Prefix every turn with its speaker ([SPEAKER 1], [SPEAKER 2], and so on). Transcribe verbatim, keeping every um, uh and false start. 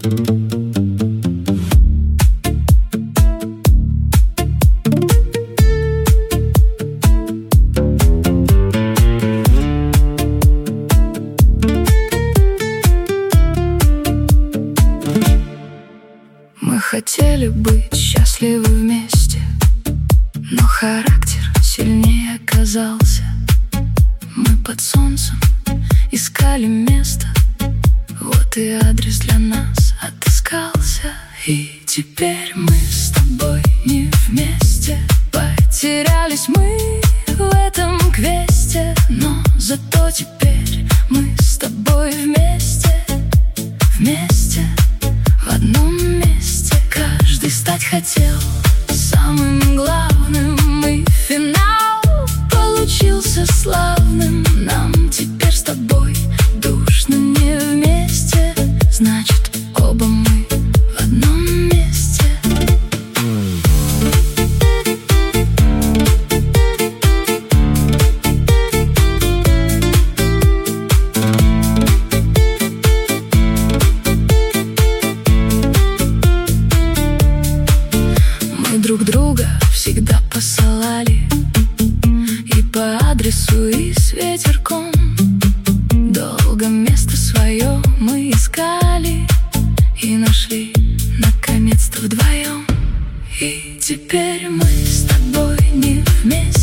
[SPEAKER 1] Мы хотели быть счастливы вместе, но характер сильнее оказался. Мы под солнцем искали место, вот и адрес для нас отыскался. И теперь мы с тобой не вместе. Потерялись мы в этом квесте, но зато теперь мы с тобой вместе. Вместе, в одном месте. Каждый стать хотел самым главным, и финал получился славным. Нам теперь с тобой душно не вместе, значит, оба мы в одном месте. Мы друг друга всегда посылали и по адресу, и с ветерком. Долго место свое мы искали и нашли наконец-то вдвоем. И теперь мы с тобой не вместе.